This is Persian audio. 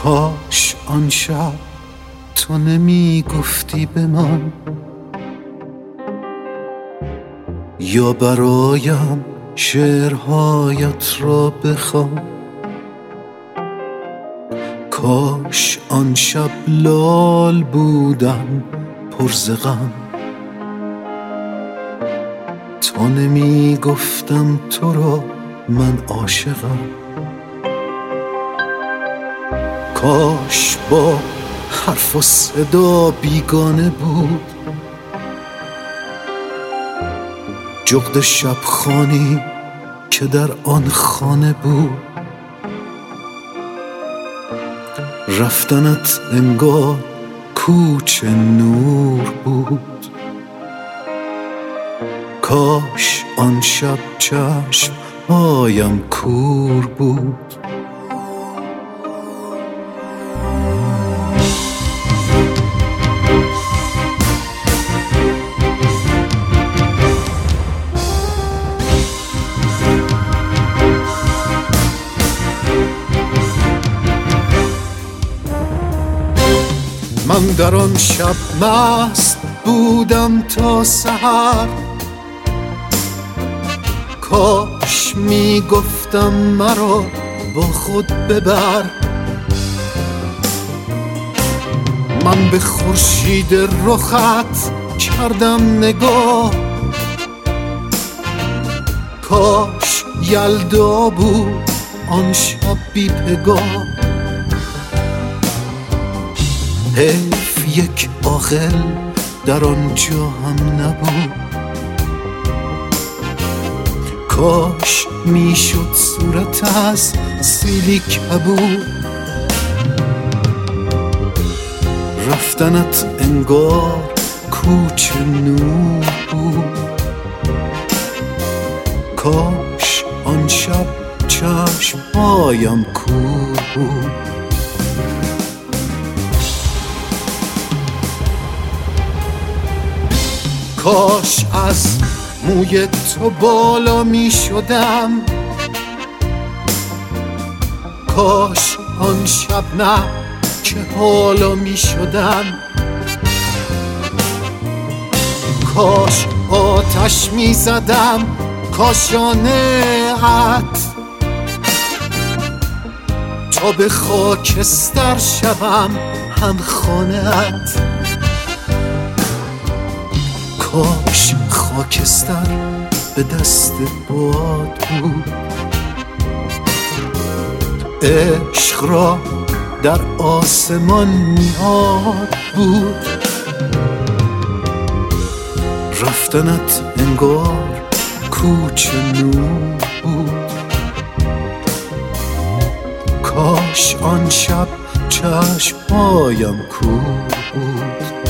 کاش آن شب تو نمی گفتی بمان، یا برایم شعرهایت را بخوان. کاش آن شب لال بودم پر ز غم، تا نمی گفتم تو را من عاشقم. کاش با حرف و صدا بیگانه بود جغد شبخوانی که در آن خانه بود. رفتنت انگار کوچ نور بود. کاش آن شب چشم هایم کور بود. من در آن شب مست بودم تا سحر. کاش می گفتم مرا با خود ببر. من به خورشید رخت کردم نگاه. کاش یلدا بود آن شب بی پگاه. حیف یک عاقل در آنجا هم نبود. کاش میشد صورت از سیلی کبود. رفتنت انگار کوچ نور بود. کاش آن شب چشمهایم کور بود. کاش از موی تو بالا می شدم. کاش آن شب نه که حالا می شدم. کاش آتش می زدم کاشانه ات تا به خاکستر شوم هم خانه ات. کاش خاکستر به دست باد بود. عشق را در آسمان میاد بود. رفتنت انگار کوچ نور بود. کاش آن شب چشمهایم کور بود.